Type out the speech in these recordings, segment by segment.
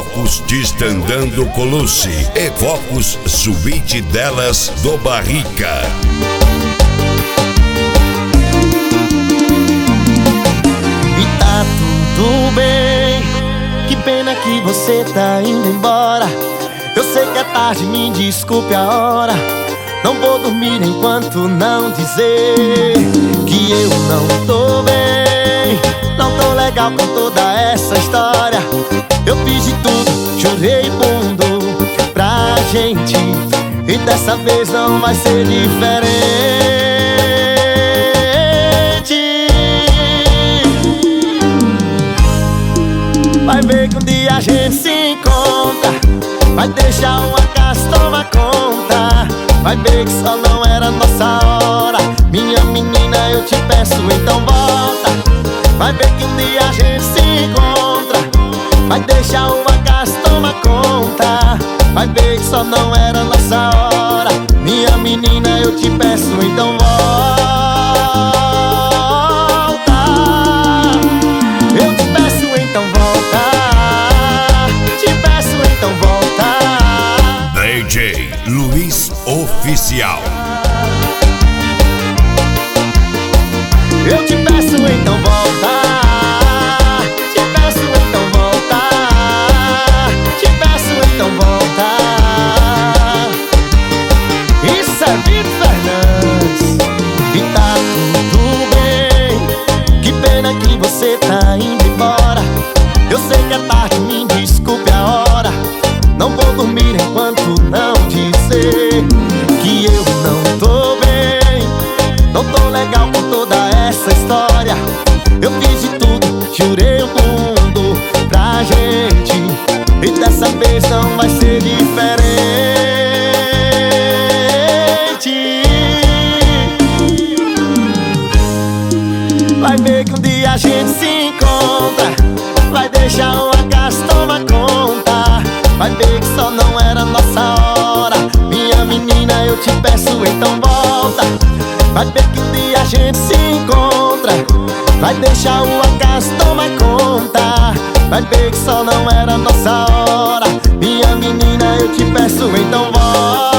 Focus Distandando Colucci e Focus Suíte Delas do Barrica. E tá tudo bem, que pena que você tá indo embora. Eu sei que é tarde, me desculpe a hora. Não vou dormir enquanto não dizer que eu não tô bem. Não tô legal com toda essa história. Eu fiz de tudo, chorei fundo pra gente, e dessa vez não vai ser diferente. Vai ver que um dia a gente se encontra. Vai deixar o acaso tomar conta. Vai ver que só não era nossa hora. Minha menina, eu te peço, então volta. Vai ver que um dia a gente se encontra. Vai deixar o acaso tomar conta. Vai ver que só não era nossa hora. Minha menina, eu te peço, então volta. Eu te peço, então volta. Te peço, então volta. DJ Luiz Oficial. Eu te peço, então volta. Te peço, então volta. Te peço, então volta. Isso é Vitor Fernandes. E tá tudo bem, que pena que você tá indo embora. Eu sei que é tarde, me desculpe a hora. Não vou dormir enquanto não dizer que eu não tô bem. Não tô legal com toda essa história. Eu fiz de tudo, jurei o mundo pra gente, e dessa vez não vai ser diferente. Vai ver que um dia a gente se encontra. Vai deixar o acaso tomar conta. Vai ver que só não era nossa hora. Minha menina, eu te peço, então volta. Vai ver que um dia a gente se encontra. Vai deixar o acaso tomar conta. Vai ver que só não era nossa hora. Minha menina, eu te peço, então volta.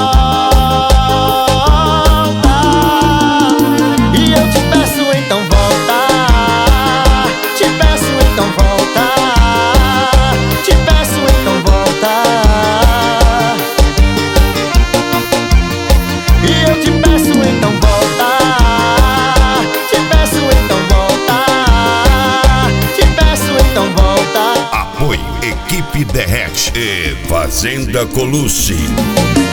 E eu te peço, então volta. Te peço, então volta. Te peço, então volta. E eu te peço, então volta. Te peço, então volta. Te peço, então volta. Apoio Equipe Derrete e Fazenda Colucci.